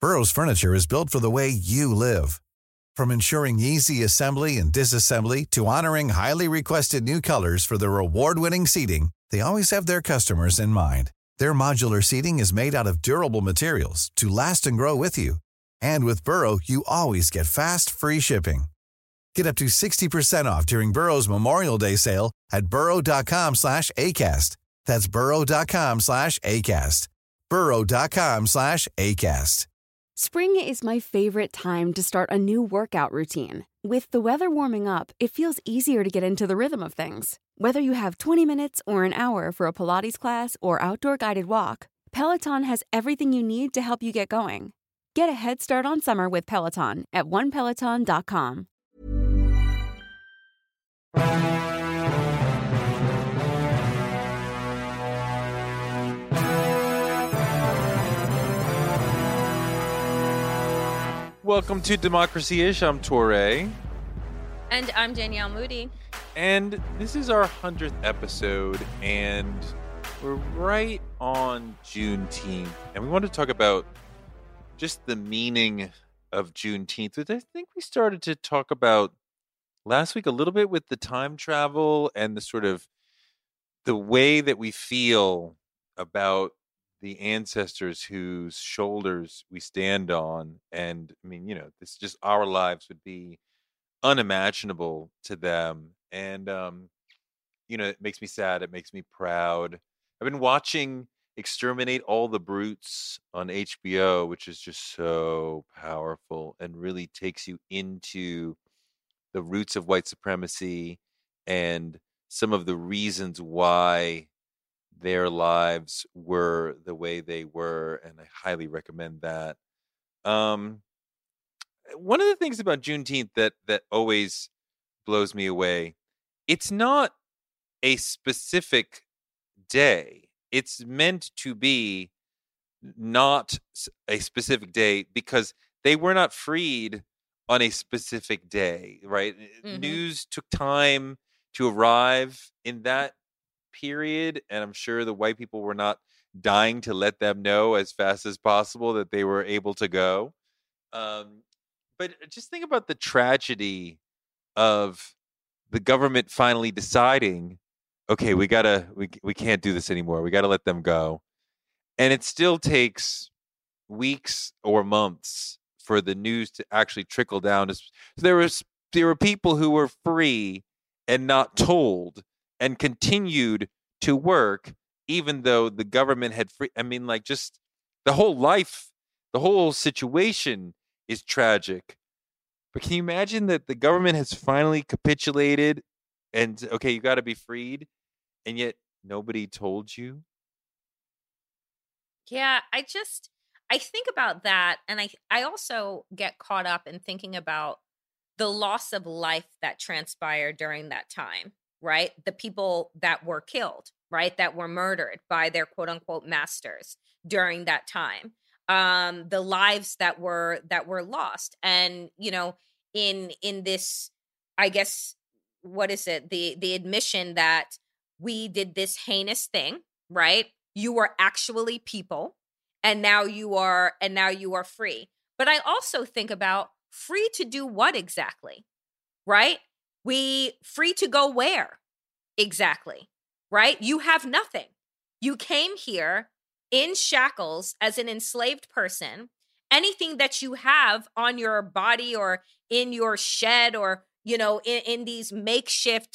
Burrow's furniture is built for the way you live. From ensuring easy assembly and disassembly to honoring highly requested new colors for their award-winning seating, they always have their customers in mind. Their modular seating is made out of durable materials to last and grow with you. And with Burrow, you always get fast, free shipping. Get up to 60% off during Burrow's Memorial Day sale at burrow.com/ACAST. That's burrow.com/ACAST. burrow.com/ACAST. Spring is my favorite time to start a new workout routine. With the weather warming up, it feels easier to get into the rhythm of things. Whether you have 20 minutes or an hour for a Pilates class or outdoor guided walk, Peloton has everything you need to help you get going. Get a head start on summer with Peloton at onepeloton.com. Welcome to Democracy-ish. I'm Torre. And I'm Danielle Moody. And this is our 100th episode, and we're right on Juneteenth. And we want to talk about just the meaning of Juneteenth, which I think we started to talk about last week a little bit with the time travel and the sort of the way that we feel about the ancestors whose shoulders we stand on. And I mean, this is just our lives would be unimaginable to them. And, it makes me sad. It makes me proud. I've been watching Exterminate All the Brutes on HBO, which is just so powerful and really takes you into the roots of white supremacy and some of the reasons why their lives were the way they were, and I highly recommend that. One of the things about Juneteenth that always blows me away, it's not a specific day. It's meant to be not a specific day because they were not freed on a specific day, right? Mm-hmm. News took time to arrive in that period, and I'm sure the white people were not dying to let them know as fast as possible that they were able to go. But just think about the tragedy of the government finally deciding, okay, we can't do this anymore. We got to let them go. And it still takes weeks or months for the news to actually trickle down. So there were people who were free and not told and continued to work, even though the government had free. I mean, like, just the whole situation is tragic. But can you imagine that the government has finally capitulated and, okay, you got to be freed, and yet nobody told you? Yeah, I think about that, and I also get caught up in thinking about the loss of life that transpired during that time. Right? The people that were killed, right? That were murdered by their quote unquote masters during that time. The lives that were lost. And, in this, I guess, what is it? The admission that we did this heinous thing, right? You were actually people, and now you are free. But I also think about free to do what exactly, right? We free to go where exactly, right? You have nothing. You came here in shackles as an enslaved person. Anything that you have on your body or in your shed or, in these makeshift,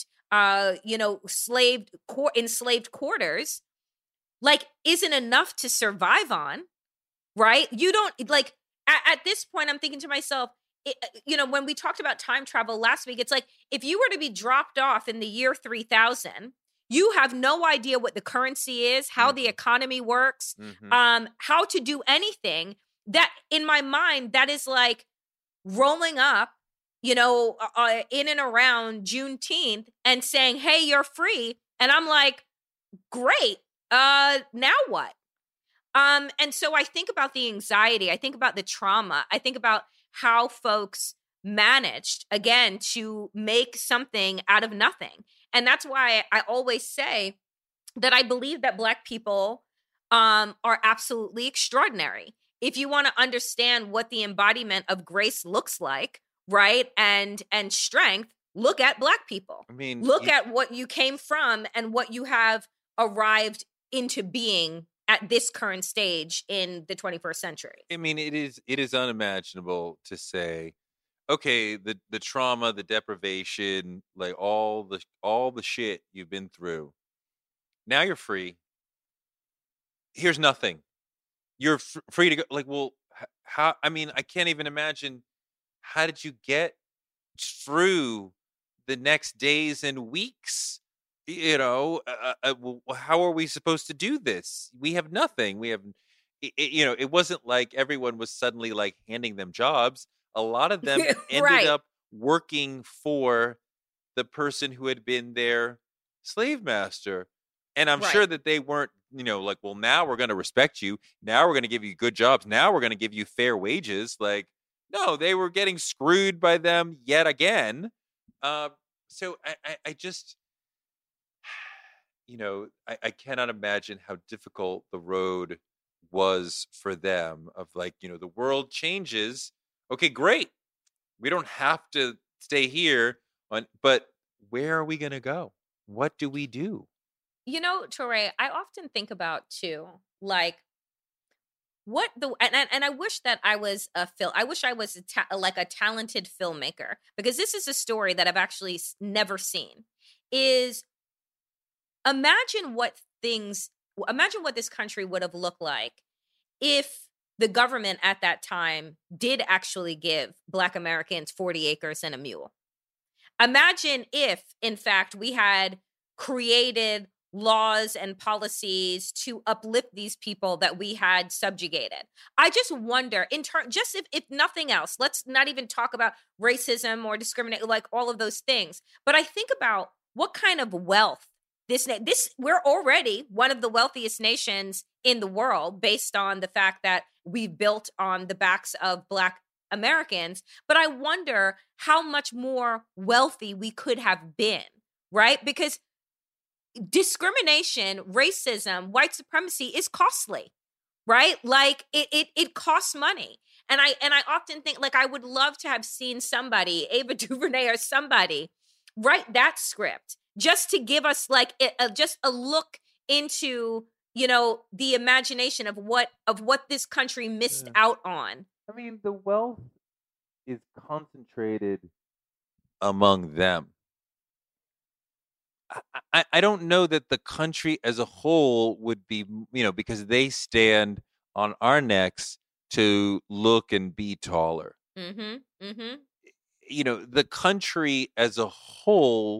enslaved quarters, like, isn't enough to survive on, right? You don't, like, at this point, I'm thinking to myself, when we talked about time travel last week, it's like, if you were to be dropped off in the year 3000, you have no idea what the currency is, how the economy works, how to do anything. That, in my mind, that is like rolling up, in and around Juneteenth and saying, hey, you're free. And I'm like, great. Now what? And so I think about the anxiety. I think about the trauma. I think about how folks managed, again, to make something out of nothing. And that's why I always say that I believe that Black people are absolutely extraordinary. if you want to understand what the embodiment of grace looks like, right? And strength, look at Black people. I mean, look at what you came from and what you have arrived into being at this current stage in the 21st century. I mean, it is unimaginable to say, okay, the trauma, the deprivation, like all the shit you've been through. Now you're free. Here's nothing. You're free to go. Like, well, how? I mean, I can't even imagine. How did you get through the next days and weeks? Well, how are we supposed to do this? We have nothing. We have, it wasn't like everyone was suddenly like handing them jobs. A lot of them ended Right. up working for the person who had been their slave master. And I'm Right. sure that they weren't, like, well, now we're going to respect you. Now we're going to give you good jobs. Now we're going to give you fair wages. Like, no, they were getting screwed by them yet again. So I just, I cannot imagine how difficult the road was for them of like, the world changes. Okay, great. We don't have to stay here but where are we going to go? What do we do? Touré, I often think about too, like what the and I wish that I was I wish I was like a talented filmmaker, because this is a story that I've actually never seen. Is imagine what this country would have looked like if the government at that time did actually give Black Americans 40 acres and a mule. Imagine if, in fact, we had created laws and policies to uplift these people that we had subjugated. I just wonder, just if nothing else, let's not even talk about racism or discrimination, like all of those things. But I think about what kind of wealth we're already one of the wealthiest nations in the world based on the fact that we've built on the backs of Black Americans. But I wonder how much more wealthy we could have been, right? Because discrimination, racism, white supremacy is costly, right? Like it costs money. And I often think, like, I would love to have seen somebody, Ava DuVernay or somebody, write that script just to give us like just a look into, the imagination of what this country missed out on. I mean, the wealth is concentrated among them. I don't know that the country as a whole would be, because they stand on our necks to look and be taller. Mm-hmm. Mm-hmm. The country as a whole,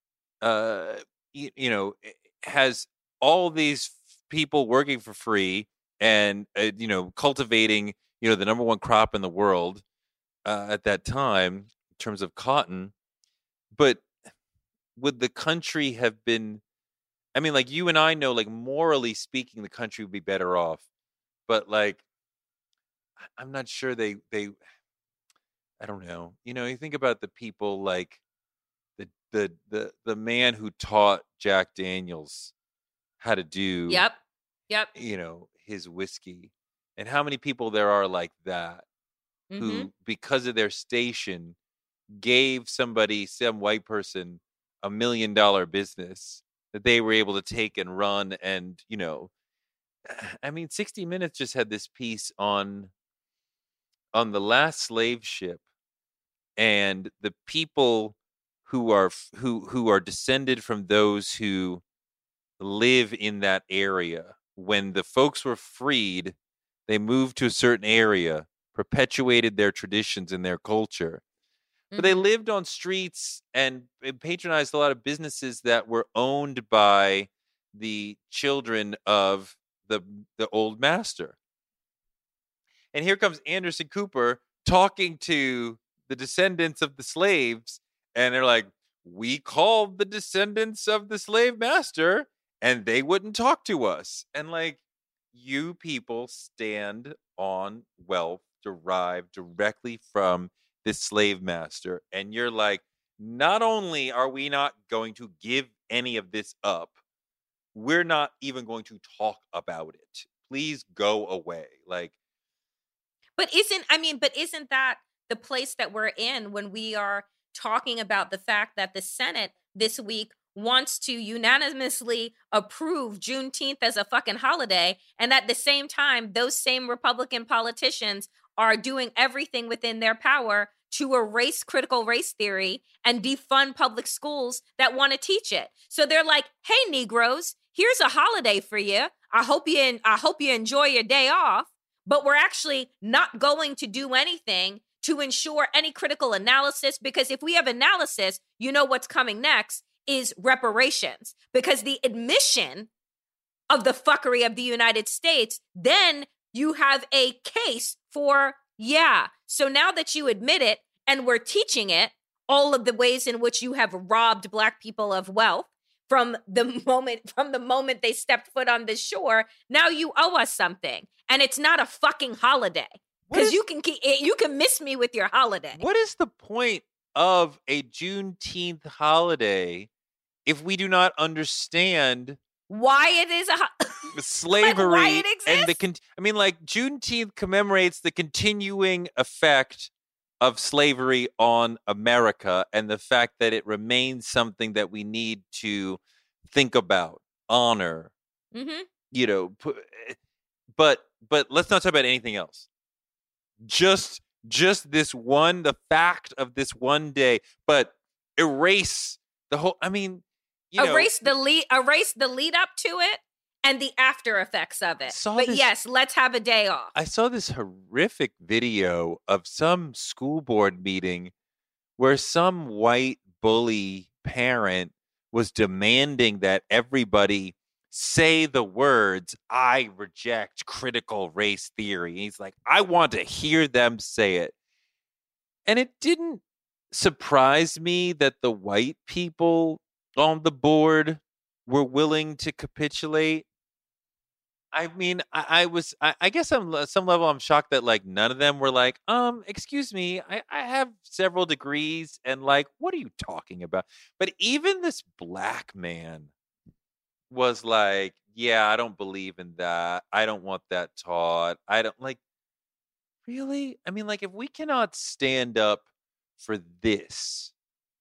has all these people working for free and, cultivating, the number one crop in the world at that time in terms of cotton. But would the country have been, I mean, like, you and I know, like, morally speaking, the country would be better off. But like, I'm not sure they I don't know. You think about the people like the man who taught Jack Daniels how to do Yep. his whiskey, and how many people there are like that who, because of their station, gave some white person $1 million business that they were able to take and run. And I mean, 60 Minutes just had this piece on the last slave ship, and the people who are descended from those who live in that area. When the folks were freed, they moved to a certain area, perpetuated their traditions and their culture. But they lived on streets and patronized a lot of businesses that were owned by the children of the old master. And here comes Anderson Cooper talking to the descendants of the slaves, and they're like, we called the descendants of the slave master and they wouldn't talk to us. And like, you people stand on wealth derived directly from this slave master, and you're like, not only are we not going to give any of this up, we're not even going to talk about it. Please go away. Like, But isn't that the place that we're in when we are talking about the fact that the Senate this week wants to unanimously approve Juneteenth as a fucking holiday, and at the same time, those same Republican politicians are doing everything within their power to erase critical race theory and defund public schools that want to teach it. So they're like, "Hey, Negroes, here's a holiday for you. I hope you enjoy your day off, but we're actually not going to do anything to ensure any critical analysis, because if we have analysis, you know what's coming next is reparations, because the admission of the fuckery of the United States, then you have a case for, yeah, so now that you admit it and we're teaching it, all of the ways in which you have robbed Black people of wealth from the moment they stepped foot on this shore, now you owe us something. And it's not a fucking holiday, because you can miss me with your holiday. What is the point of a Juneteenth holiday if we do not understand why it is slavery? Like, why it exists? And Juneteenth commemorates the continuing effect of slavery on America and the fact that it remains something that we need to think about, honor, but let's not talk about anything else. Just the fact of this one day, but erase the whole, erase the lead up to it and the after effects of it. Yes, let's have a day off. I saw this horrific video of some school board meeting where some white bully parent was demanding that everybody say the words, "I reject critical race theory." And he's like, I want to hear them say it. And it didn't surprise me that the white people on the board were willing to capitulate. I mean, I guess on some level I'm shocked that like none of them were like, excuse me, I have several degrees and like, what are you talking about? But even this black man was like, yeah, I don't believe in that. I don't want that taught. I don't like, really? I mean, like, if we cannot stand up for this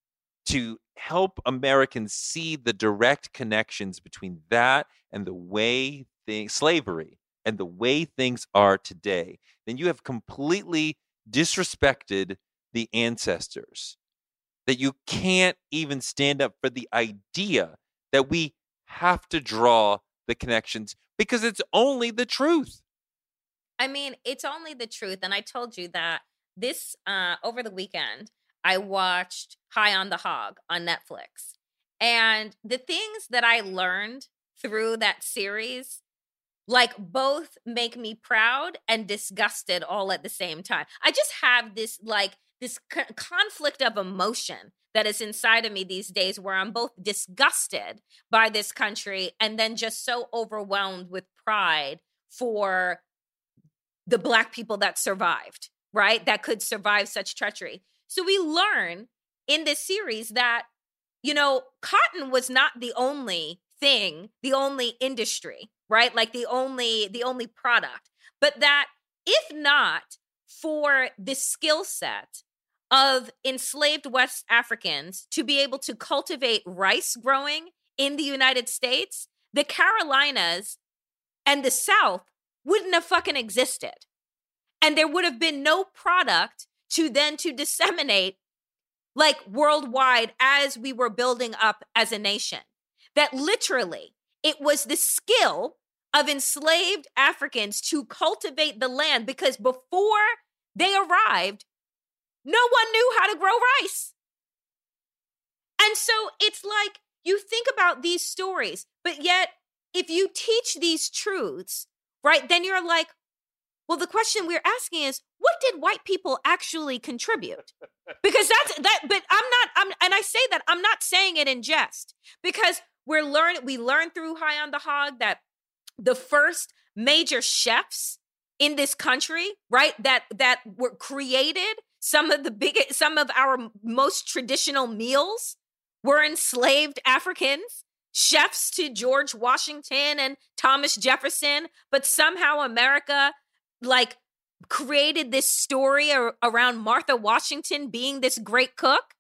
to help Americans see the direct connections between that and the way slavery and the way things are today, then you have completely disrespected the ancestors. That you can't even stand up for the idea that we have to draw the connections because it's only the truth. I mean, it's only the truth. And I told you that this over the weekend, I watched High on the Hog on Netflix. And the things that I learned through that series, like, both make me proud and disgusted all at the same time. I just have this conflict of emotion that is inside of me these days, where I'm both disgusted by this country and then just so overwhelmed with pride for the Black people that survived, right? That could survive such treachery. So we learn in this series that, cotton was not the only thing, the only industry, right? Like the only product, but that if not for the skill set of enslaved West Africans to be able to cultivate rice growing in the United States, the Carolinas and the South wouldn't have fucking existed. And there would have been no product to disseminate like worldwide as we were building up as a nation. That literally it was the skill of enslaved Africans to cultivate the land, because before they arrived, no one knew how to grow rice. And so it's like, you think about these stories, but yet if you teach these truths, right, then you're like, well, the question we're asking is, what did white people actually contribute? Because but and I say that, I'm not saying it in jest, because we learned through High on the Hog that the first major chefs in this country, right, that were created, some of our most traditional meals were enslaved Africans, chefs to George Washington and Thomas Jefferson, but somehow America, like, created this story around Martha Washington being this great cook.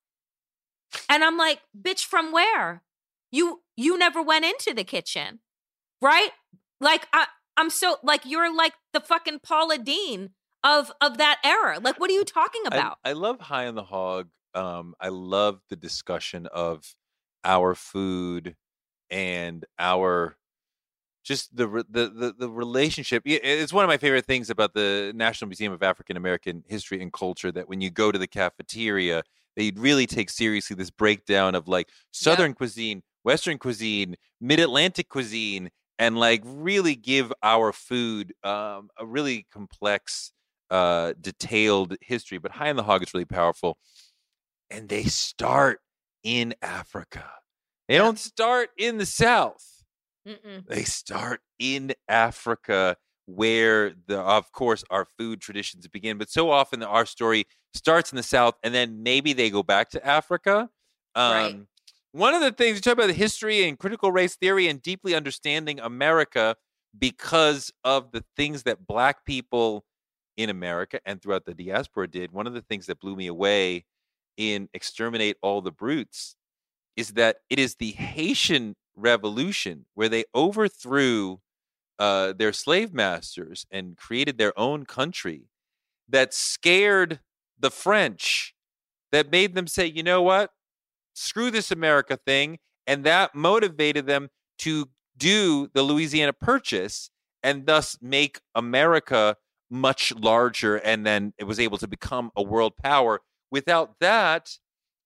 And I'm like, bitch, from where? You never went into the kitchen, right? Like, I'm so, like, you're like the fucking Paula Deen of that era. Like, what are you talking about? I love High on the Hog. I love the discussion of our food and our just the relationship. It's one of my favorite things about the National Museum of African American History and Culture, that when you go to the cafeteria, they really take seriously this breakdown of like Southern cuisine, Western cuisine, Mid-Atlantic cuisine, and like really give our food a really complex, detailed history. But High on the Hog is really powerful. And they start in Africa. They don't start in the South. Mm-mm. They start in Africa, where of course our food traditions begin. But so often our story starts in the South, and then maybe they go back to Africa. Right. One of the things you talk about, the history and critical race theory and deeply understanding America because of the things that Black people in America and throughout the diaspora did. One of the things that blew me away in Exterminate All the Brutes is that it is the Haitian Revolution, where they overthrew their slave masters and created their own country, that scared the French, that made them say, you know what, screw this America thing. And that motivated them to do the Louisiana Purchase and thus make America much larger. And then it was able to become a world power. Without that,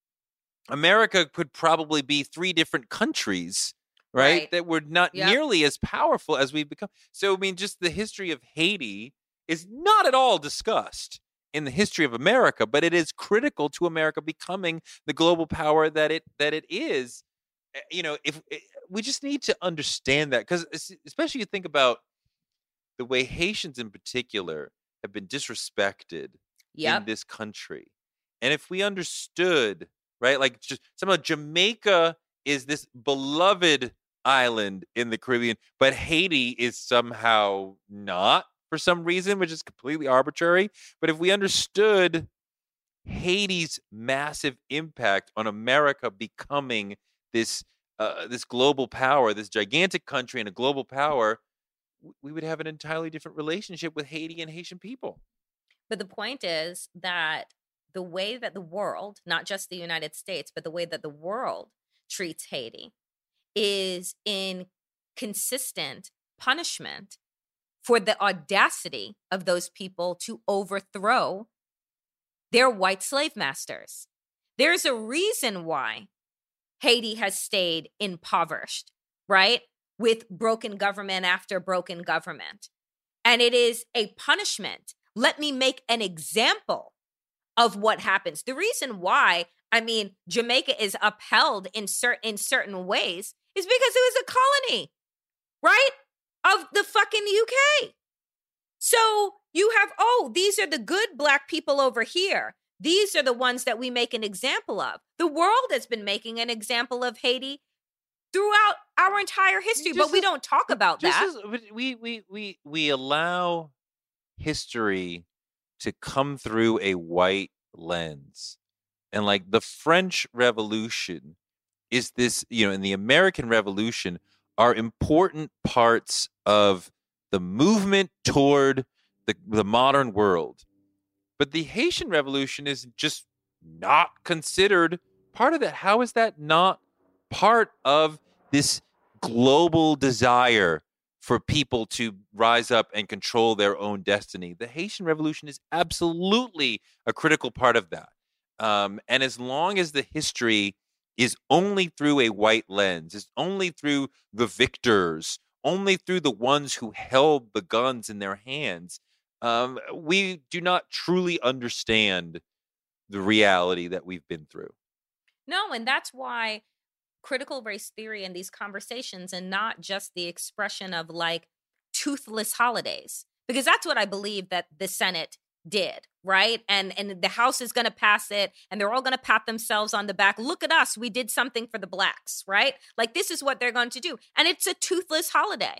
America could probably be 3 different countries, right? That were not nearly as powerful as we've become. So, I mean, just the history of Haiti is not at all discussed in the history of America, but it is critical to America becoming the global power that it is. You know, if we just need to understand that, because especially you think about the way Haitians in particular have been disrespected in this country. And if we understood, right, like just somehow Jamaica is this beloved island in the Caribbean, but Haiti is somehow not for some reason, which is completely arbitrary. But if we understood Haiti's massive impact on America becoming this global power, this gigantic country and a global power, we would have an entirely different relationship with Haiti and Haitian people. But the point is that the way that the world, not just the United States, but the way that the world treats Haiti is in consistent punishment for the audacity of those people to overthrow their white slave masters. There's a reason why Haiti has stayed impoverished, right? With broken government after broken government. And it is a punishment. Let me make an example of what happens. The reason why, I mean, Jamaica is upheld in certain ways is because it was a colony, right? Of the fucking UK. So you have, these are the good Black people over here. These are the ones that we make an example of. The world has been making an example of Haiti throughout our entire history, but we don't talk about that. We allow history to come through a white lens. And like the French Revolution is this, and the American Revolution are important parts of the movement toward the modern world. But the Haitian Revolution is just not considered part of that. How is that not part of this global desire for people to rise up and control their own destiny? The Haitian Revolution is absolutely a critical part of that. And as long as the history is only through a white lens, is only through the victors, only through the ones who held the guns in their hands, we do not truly understand the reality that we've been through. No, and that's why critical race theory and these conversations, and not just the expression of like toothless holidays, because that's what I believe that the Senate did, right? And the House is going to pass it, and they're all going to pat themselves on the back. Look at us, we did something for the Blacks, right? Like this is what they're going to do. And it's a toothless holiday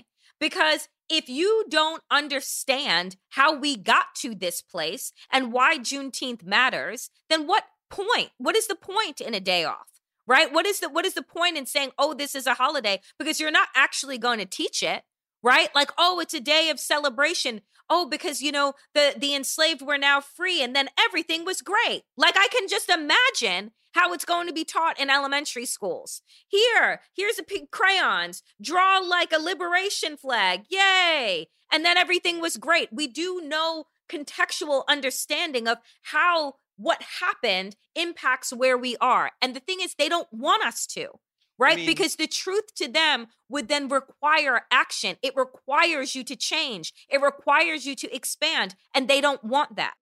Because if you don't understand how we got to this place and why Juneteenth matters, then what is the point in a day off? Right? What is the point in saying, oh, this is a holiday? Because you're not actually going to teach it, right? Like, oh, it's a day of celebration. Oh, because, the enslaved were now free and then everything was great. Like, I can just imagine how it's going to be taught in elementary schools. Here's a pink crayons, draw like a liberation flag. Yay. And then everything was great. We do know contextual understanding of how what happened impacts where we are. And the thing is, they don't want us to, right? Because the truth to them would then require action. It requires you to change. It requires you to expand. And they don't want that.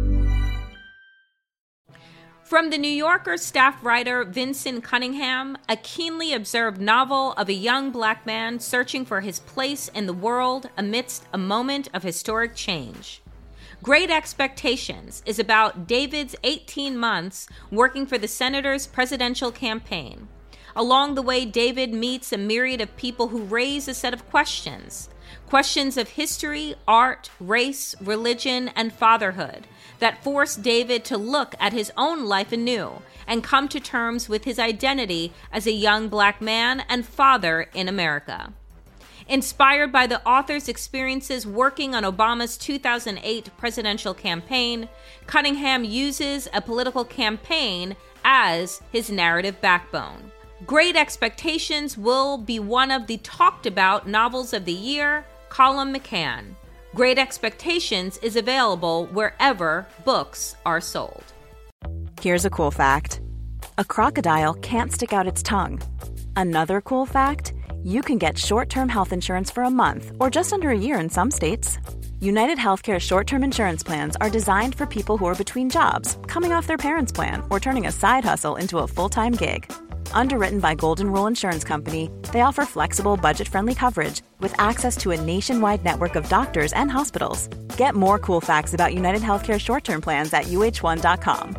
From The New Yorker staff writer Vinson Cunningham, a keenly observed novel of a young Black man searching for his place in the world amidst a moment of historic change. Great Expectations is about David's 18 months working for the senator's presidential campaign. Along the way, David meets a myriad of people who raise a set of questions of history, art, race, religion, and fatherhood that force David to look at his own life anew and come to terms with his identity as a young Black man and father in America. Inspired by the author's experiences working on Obama's 2008 presidential campaign, Cunningham uses a political campaign as his narrative backbone. Great Expectations will be one of the talked about novels of the year, Colum McCann. Great Expectations is available wherever books are sold. Here's a cool fact. A crocodile can't stick out its tongue. Another cool fact, you can get short-term health insurance for a month or just under a year in some states. United Healthcare short-term insurance plans are designed for people who are between jobs, coming off their parents' plan, or turning a side hustle into a full-time gig. Underwritten by Golden Rule Insurance Company, they offer flexible, budget-friendly coverage with access to a nationwide network of doctors and hospitals. Get more cool facts about United Healthcare short-term plans at uh1.com.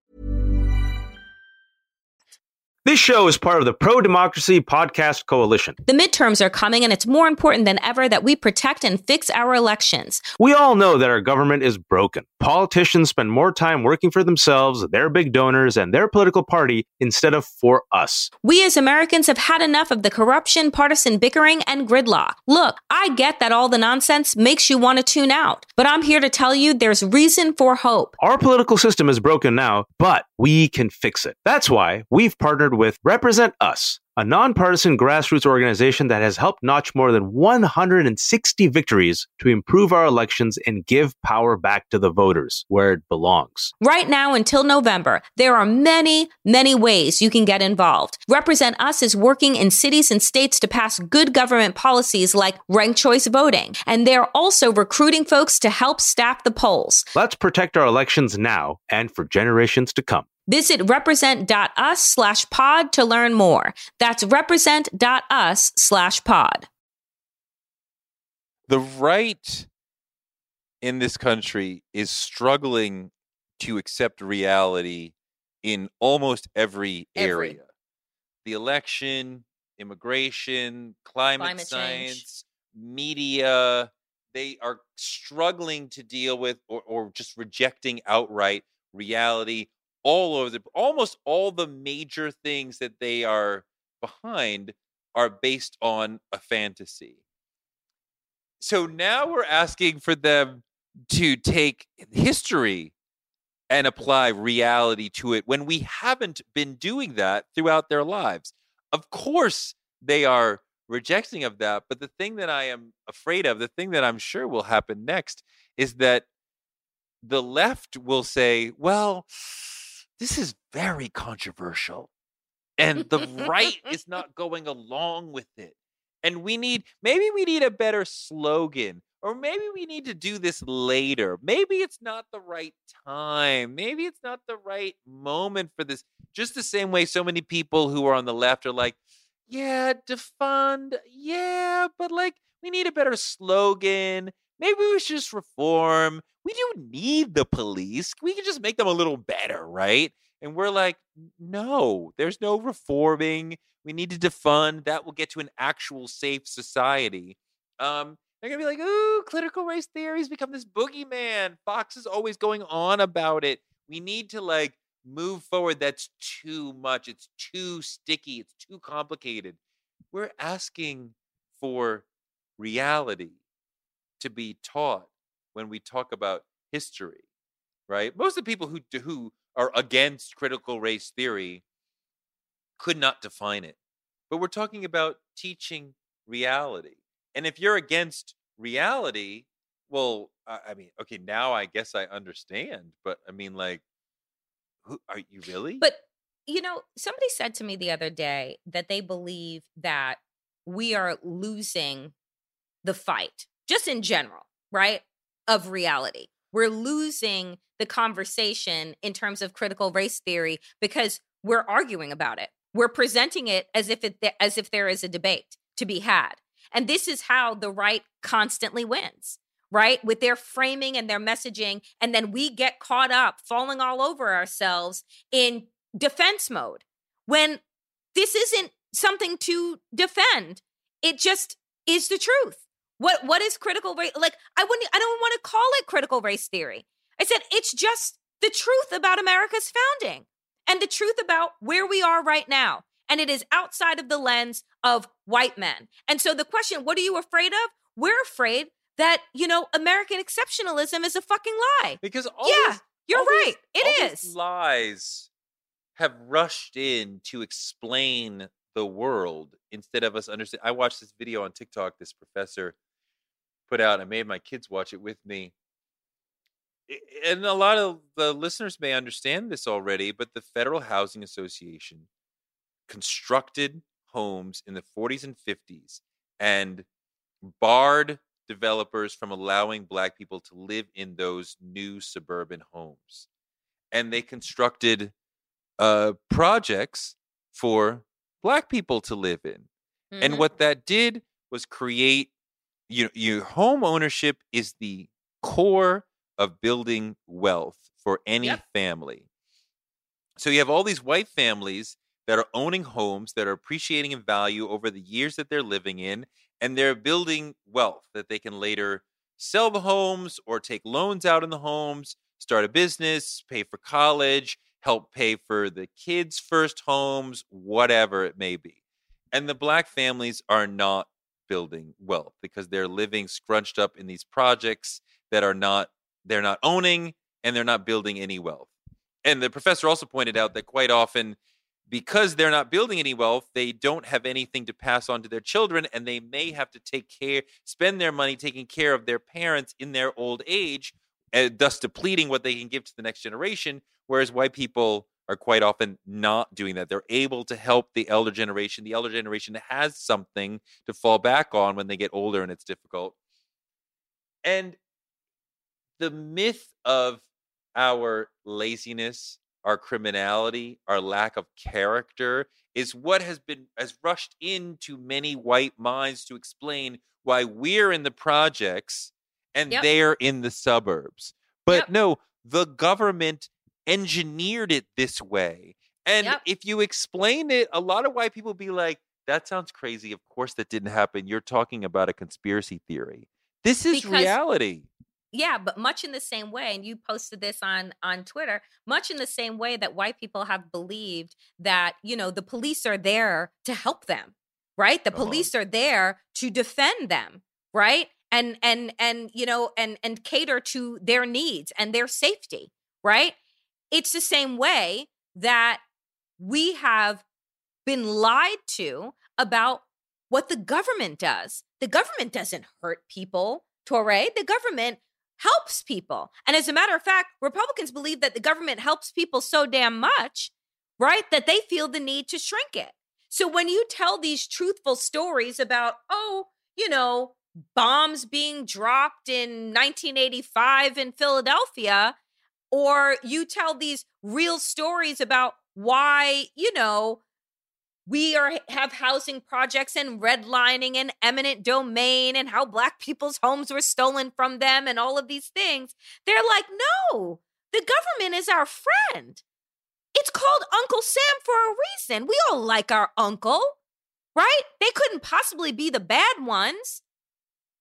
This show is part of the Pro-Democracy Podcast Coalition. The midterms are coming, and it's more important than ever that we protect and fix our elections. We all know that our government is broken. Politicians spend more time working for themselves, their big donors, and their political party instead of for us. We as Americans have had enough of the corruption, partisan bickering, and gridlock. Look, I get that all the nonsense makes you want to tune out, but I'm here to tell you there's reason for hope. Our political system is broken now, but we can fix it. That's why we've partnered with Represent Us, a nonpartisan grassroots organization that has helped notch more than 160 victories to improve our elections and give power back to the voters where it belongs. Right now until November, there are many, many ways you can get involved. Represent Us is working in cities and states to pass good government policies like ranked choice voting, and they're also recruiting folks to help staff the polls. Let's protect our elections now and for generations to come. Visit represent.us/pod to learn more. That's represent.us/pod. The right in this country is struggling to accept reality in almost every area. The election, immigration, climate science, media, they are struggling to deal with or just rejecting outright reality. Almost all the major things that they are behind are based on a fantasy. So now we're asking for them to take history and apply reality to it when we haven't been doing that throughout their lives. Of course, they are rejecting of that. But the thing that I am afraid of, the thing that I'm sure will happen next is that the left will say, well, this is very controversial, and the right is not going along with it. And maybe we need a better slogan, or maybe we need to do this later. Maybe it's not the right time. Maybe it's not the right moment for this. Just the same way so many people who are on the left are like, yeah, defund. Yeah, but we need a better slogan. Maybe we should just reform. We do need the police. We can just make them a little better, right? And we're like, no, there's no reforming. We need to defund. That will get to an actual safe society. They're going to be like, ooh, critical race theory's become this boogeyman. Fox is always going on about it. We need to like move forward. That's too much. It's too sticky. It's too complicated. We're asking for reality to be taught when we talk about history, right? Most of the people who are against critical race theory could not define it. But we're talking about teaching reality. And if you're against reality, well, I mean, okay, now I guess I understand. But I mean, like, who are you really? But, somebody said to me the other day that they believe that we are losing the fight, just in general, right, of reality. We're losing the conversation in terms of critical race theory because we're arguing about it. We're presenting it as if there is a debate to be had. And this is how the right constantly wins, right? With their framing and their messaging. And then we get caught up falling all over ourselves in defense mode when this isn't something to defend. It just is the truth. What is critical race? Like, I don't want to call it critical race theory. I said, it's just the truth about America's founding and the truth about where we are right now. And it is outside of the lens of white men. And so the question, what are you afraid of? We're afraid that, American exceptionalism is a fucking lie. Because you're right. It is. These lies have rushed in to explain the world instead of us understand. I watched this video on TikTok this professor put out. I made my kids watch it with me. And a lot of the listeners may understand this already, but the Federal Housing Association constructed homes in the 40s and 50s and barred developers from allowing Black people to live in those new suburban homes. And they constructed projects for Black people to live in. Mm-hmm. And what that did was create, your home ownership is the core of building wealth for any family. So you have all these white families that are owning homes that are appreciating in value over the years that they're living in, and they're building wealth that they can later sell the homes or take loans out in the homes, start a business, pay for college, help pay for the kids' first homes, whatever it may be. And the Black families are not building wealth because they're living scrunched up in these projects that they're not owning, and they're not building any wealth. And the professor also pointed out that quite often, because they're not building any wealth, they don't have anything to pass on to their children, and they may have to spend their money taking care of their parents in their old age, thus depleting what they can give to the next generation, whereas white people are quite often not doing that. They're able to help the elder generation. The elder generation has something to fall back on when they get older and it's difficult. And the myth of our laziness, our criminality, our lack of character is what has rushed into many white minds to explain why we're in the projects and they're in the suburbs. But no, the government engineered it this way. And if you explain it, a lot of white people be like, that sounds crazy. Of course that didn't happen. You're talking about a conspiracy theory. This is reality. Yeah, but much in the same way, and you posted this on Twitter, much in the same way that white people have believed that, the police are there to help them, right? The police are there to defend them, right? And cater to their needs and their safety, right? It's the same way that we have been lied to about what the government does. The government doesn't hurt people, Touré. The government helps people. And as a matter of fact, Republicans believe that the government helps people so damn much, right, that they feel the need to shrink it. So when you tell these truthful stories about, bombs being dropped in 1985 in Philadelphia, or you tell these real stories about why, we have housing projects and redlining and eminent domain and how Black people's homes were stolen from them and all of these things. They're like, no, the government is our friend. It's called Uncle Sam for a reason. We all like our uncle, right? They couldn't possibly be the bad ones.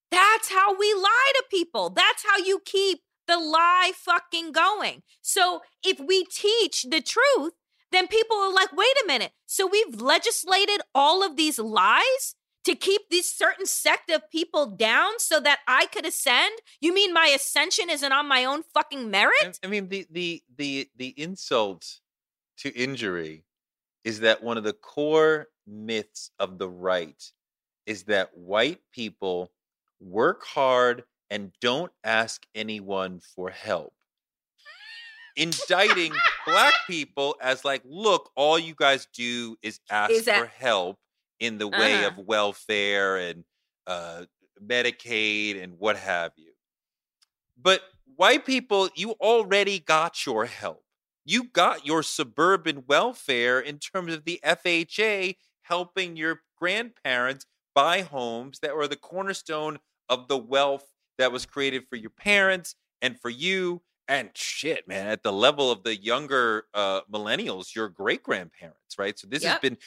That's how we lie to people. That's how you keep the lie fucking going. So if we teach the truth, then people are like, wait a minute. So we've legislated all of these lies to keep this certain sect of people down so that I could ascend? You mean my ascension isn't on my own fucking merit? I mean, the insult to injury is that one of the core myths of the right is that white people work hard and don't ask anyone for help. Indicting black people as like, look, all you guys do is ask for help in the way of welfare and Medicaid and what have you. But white people, you already got your help. You got your suburban welfare in terms of the FHA helping your grandparents buy homes that were the cornerstone of the wealth that was created for your parents and for you. And shit, man, at the level of the younger millennials, your great-grandparents, right? So this has been...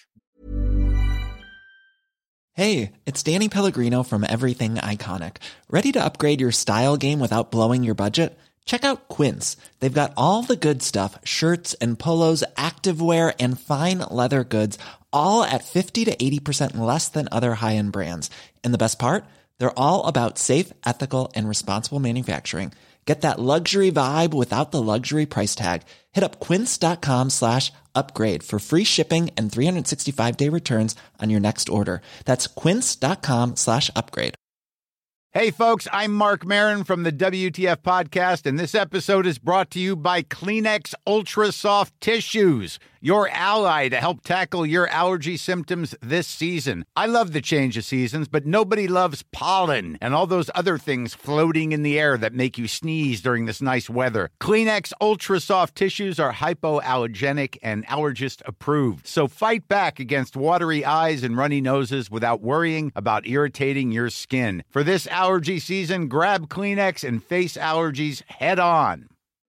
Hey, it's Danny Pellegrino from Everything Iconic. Ready to upgrade your style game without blowing your budget? Check out Quince. They've got all the good stuff, shirts and polos, activewear, and fine leather goods, all at 50 to 80% less than other high-end brands. And the best part? They're all about safe, ethical, and responsible manufacturing. Get that luxury vibe without the luxury price tag. Hit up quince.com/upgrade for free shipping and 365-day returns on your next order. That's quince.com/upgrade. Hey folks, I'm Mark Maron from the WTF Podcast, and this episode is brought to you by Kleenex Ultra Soft Tissues, your ally to help tackle your allergy symptoms this season. I love the change of seasons, but nobody loves pollen and all those other things floating in the air that make you sneeze during this nice weather. Kleenex Ultra Soft Tissues are hypoallergenic and allergist approved, so fight back against watery eyes and runny noses without worrying about irritating your skin. For this allergy season, grab Kleenex and face allergies head on.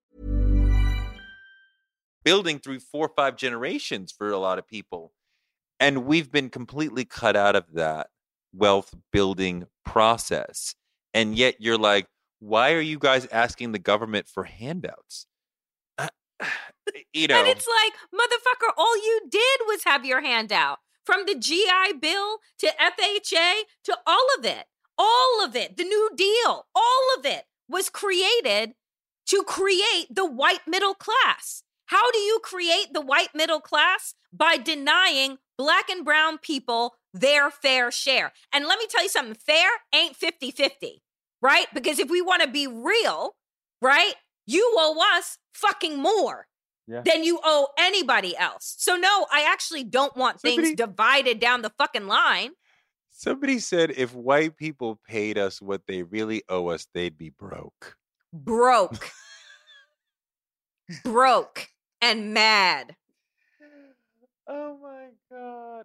Building through 4 or 5 generations for a lot of people. And we've been completely cut out of that wealth building process. And yet you're like, why are you guys asking the government for handouts? You know. And it's like, motherfucker, all you did was have your hand out. From the GI Bill to FHA to all of it. All of it, the New Deal, all of it was created to create the white middle class. How do you create the white middle class? By denying black and brown people their fair share. And let me tell you something, fair ain't 50-50, right? Because if we want to be real, right, you owe us fucking more than you owe anybody else. So no, I actually don't want things divided down the fucking line. Somebody said if white people paid us what they really owe us, they'd be broke. Broke. Broke and mad. Oh my God.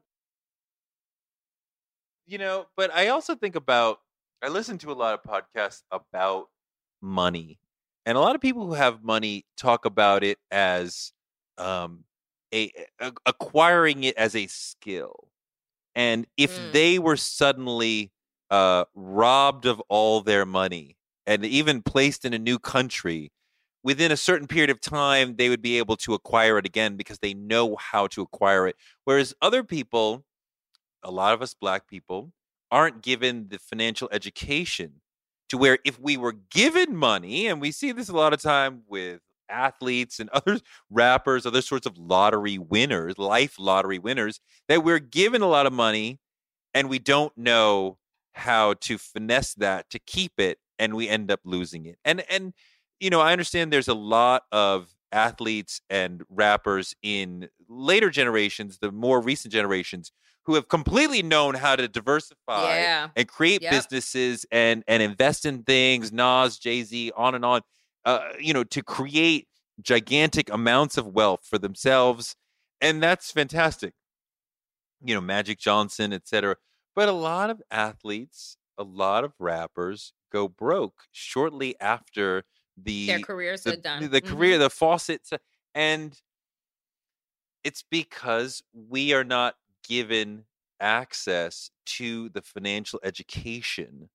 You know, but I also think about, I listen to a lot of podcasts about money. And a lot of people who have money talk about it as acquiring it as a skill. And if they were suddenly robbed of all their money and even placed in a new country, within a certain period of time, they would be able to acquire it again because they know how to acquire it. Whereas other people, a lot of us black people, aren't given the financial education to where if we were given money, and we see this a lot of time with athletes and other rappers, other sorts of lottery winners, life lottery winners, that we're given a lot of money and we don't know how to finesse that to keep it, and we end up losing it. And you know, I understand there's a lot of athletes and rappers in later generations, the more recent generations, who have completely known how to diversify and create businesses and invest in things, Nas, Jay-Z, on and on. You know, to create gigantic amounts of wealth for themselves. And that's fantastic. You know, Magic Johnson, etc. But a lot of athletes, a lot of rappers go broke shortly after their careers are done. The career, the faucets. And it's because we are not given access to the financial education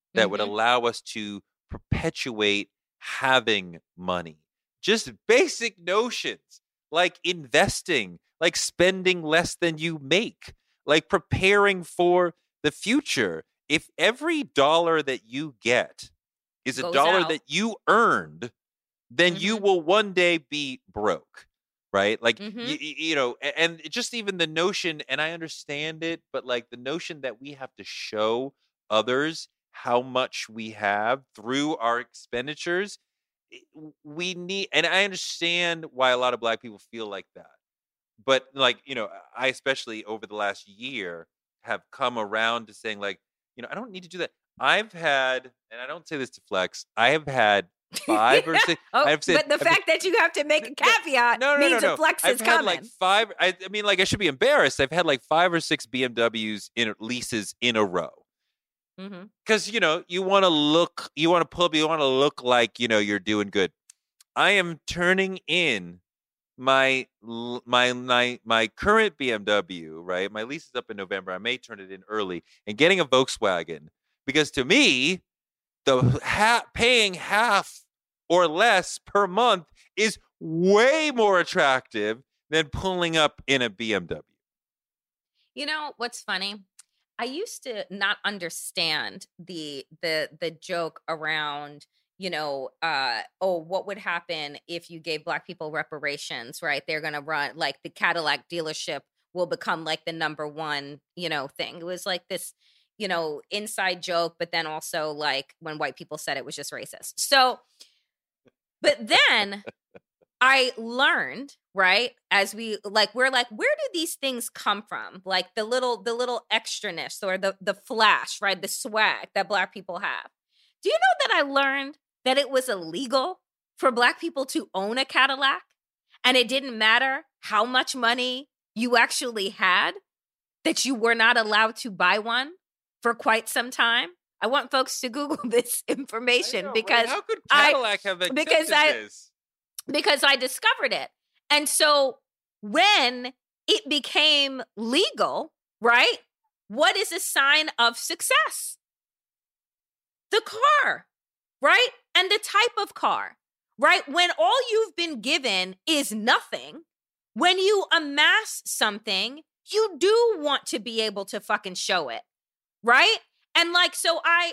that would allow us to perpetuate having money. Just basic notions like investing, like spending less than you make, like preparing for the future. If every dollar that you get is a Goes dollar out. that you earned, then you will one day be broke, right? Like, you know, and just even the notion, and I understand it, but like the notion that we have to show others how much we have through our expenditures, we need, and I understand why a lot of Black people feel like that. But like, you know, I especially over the last year have come around to saying like, you know, I don't need to do that. I've had, and I don't say this to flex, I have had 5 or 6. But the fact that you have to make a caveat means a flex is I've coming. had like 5. I mean, like I should be embarrassed. I've had like 5 or 6 BMWs in leases in a row. Because you know you want to look, you want to look like, you know, you're doing good. I am turning in my current BMW. Right, my lease is up in November. I may turn it in early and getting a Volkswagen because to me, the paying half or less per month is way more attractive than pulling up in a BMW. You know what's funny? I used to not understand the joke around, you know, what would happen if you gave Black people reparations, right? They're going to run, like the Cadillac dealership will become like the number one, you know, thing. It was like this, you know, inside joke, but then also like when white people said it was just racist. So, but then I learned, right, as we're like, where do these things come from? Like the little extraness or the flash, right? The swag that Black people have. Do you know that I learned that it was illegal for Black people to own a Cadillac and it didn't matter how much money you actually had, that you were not allowed to buy one for quite some time? I want folks to Google this information because how could Cadillac have accepted this? Because I discovered it. And so when it became legal, right? What is a sign of success? The car, right? And the type of car, right? When all you've been given is nothing, when you amass something, you do want to be able to fucking show it, right? And like, so I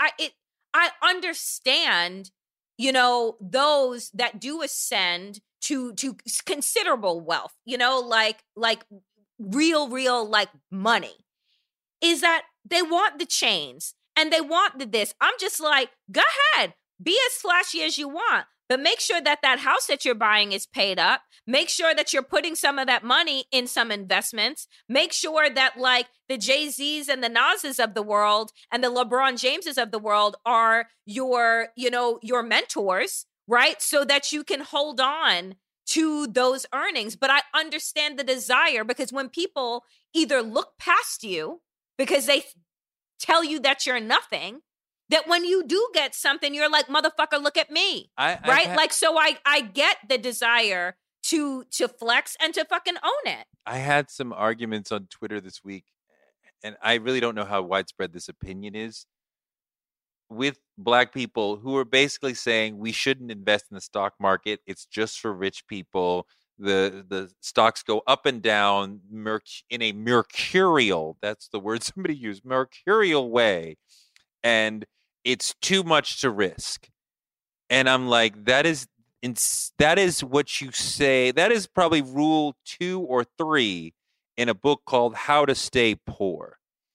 understand, you know, those that do ascend to considerable wealth, you know, like real like money, is that they want the chains and they want this. I'm just like, go ahead, be as flashy as you want, but make sure that house that you're buying is paid up. Make sure that you're putting some of that money in some investments. Make sure that like the Jay-Z's and the Nas's of the world and the LeBron Jameses of the world are your, you know, your mentors, right? So that you can hold on to those earnings. But I understand the desire, because when people either look past you because they tell you that you're nothing, that when you do get something, you're like, motherfucker, look at me, right? Like, so I get the desire to flex and to fucking own it. I had some arguments on Twitter this week, and I really don't know how widespread this opinion is, with Black people who are basically saying we shouldn't invest in the stock market. It's just for rich people. The stocks go up and down in a mercurial, that's the word somebody used, mercurial way. And it's too much to risk. And I'm like, that is what you say. That is probably rule 2 or 3 in a book called How to Stay Poor.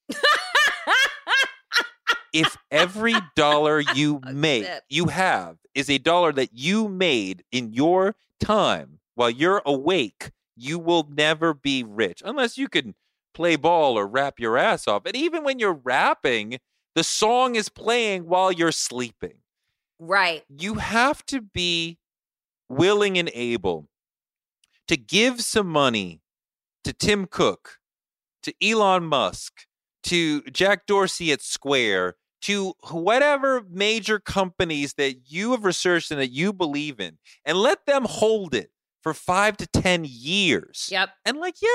If every dollar you have is a dollar that you made in your time while you're awake, you will never be rich unless you can play ball or rap your ass off. And even when you're rapping, the song is playing while you're sleeping. Right. You have to be willing and able to give some money to Tim Cook, to Elon Musk, to Jack Dorsey at Square, to whatever major companies that you have researched and that you believe in, and let them hold it for 5 to 10 years. Yep. And like, yeah,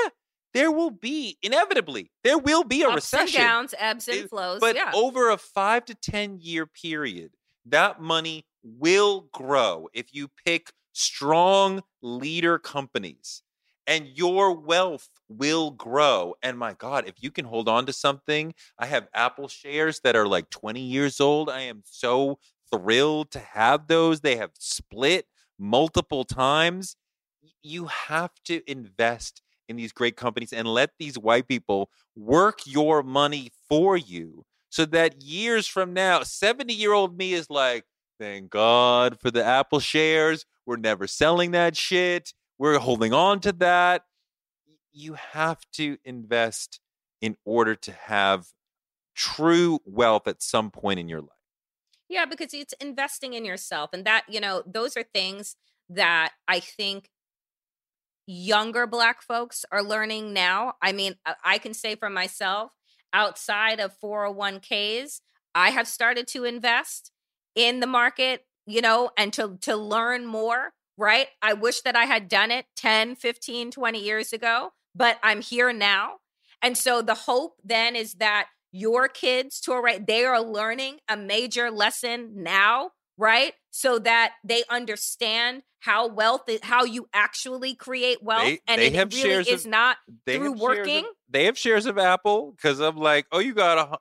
there will be inevitably a Ups recession. and downs, ebbs and flows. But yeah. over a 5 to 10 year period, that money will grow if you pick strong leader companies, and your wealth will grow. And my God, if you can hold on to something, I have Apple shares that are like 20 years old. I am so thrilled to have those. They have split multiple times. You have to invest in these great companies and let these white people work your money for you, so that years from now, 70-year-old me is like, thank God for the Apple shares. We're never selling that shit. We're holding on to that. You have to invest in order to have true wealth at some point in your life. Yeah, because it's investing in yourself. And that, those are things that I think younger Black folks are learning now. I mean, I can say for myself, outside of 401ks, I have started to invest in the market, and to learn more, right? I wish that I had done it 10, 15, 20 years ago, but I'm here now. And so the hope then is that your kids, they are learning a major lesson now, right? So that they understand how you actually create wealth. It really is not through working. They have shares of Apple, because I'm like, oh, you got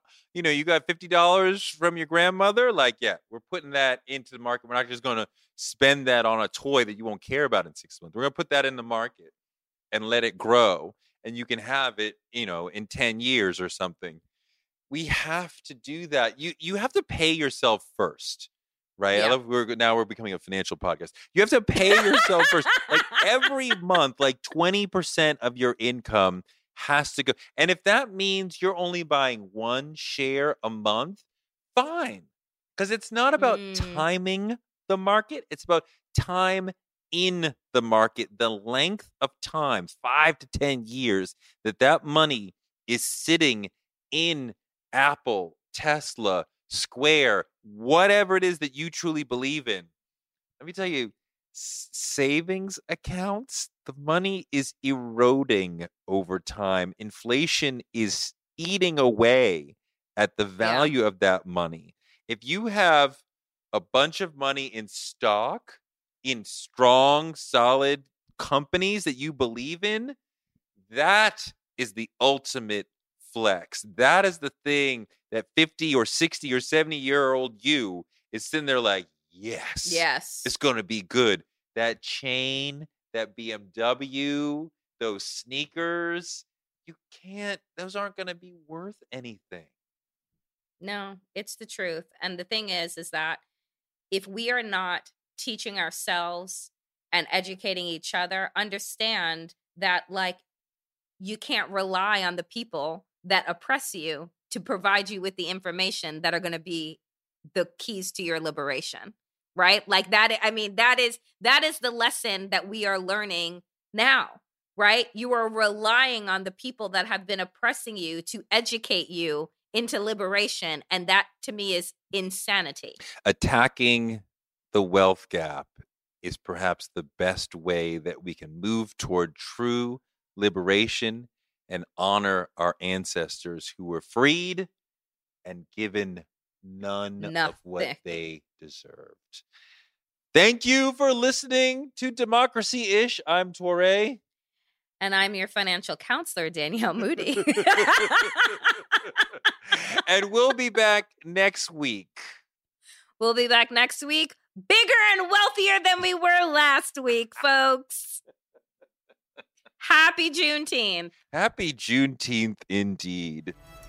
$50 from your grandmother. Like, yeah, we're putting that into the market. We're not just going to spend that on a toy that you won't care about in 6 months. We're going to put that in the market and let it grow. And you can have it, in 10 years or something. We have to do that. You have to pay yourself first. Right. Yeah. I love we're becoming a financial podcast. You have to pay yourself first. Like every month, like 20% of your income has to go. And if that means you're only buying one share a month, fine. Because it's not about timing the market. It's about time in the market, the length of time, 5 to 10 years that money is sitting in Apple, Tesla, Square, whatever it is that you truly believe in. Let me tell you, savings accounts, the money is eroding over time. Inflation is eating away at the value of that money. If you have a bunch of money in stock, in strong, solid companies that you believe in, that is the ultimate flex. That is the thing that 50 or 60 or 70-year-old you is sitting there like, yes, it's going to be good. That chain, that BMW, those sneakers, those aren't going to be worth anything. No, it's the truth. And the thing is that if we are not teaching ourselves and educating each other, understand that you can't rely on the people that oppress you to provide you with the information that are going to be the keys to your liberation, right? Like that. I mean, that is the lesson that we are learning now, right? You are relying on the people that have been oppressing you to educate you into liberation. And that to me is insanity. Attacking the wealth gap is perhaps the best way that we can move toward true liberation and honor our ancestors who were freed and given none of what they deserved. Thank you for listening to Democracy-ish. I'm Touré. And I'm your financial counselor, Danielle Moody. And we'll be back next week. We'll be back next week, bigger and wealthier than we were last week, folks. Happy Juneteenth. Happy Juneteenth indeed.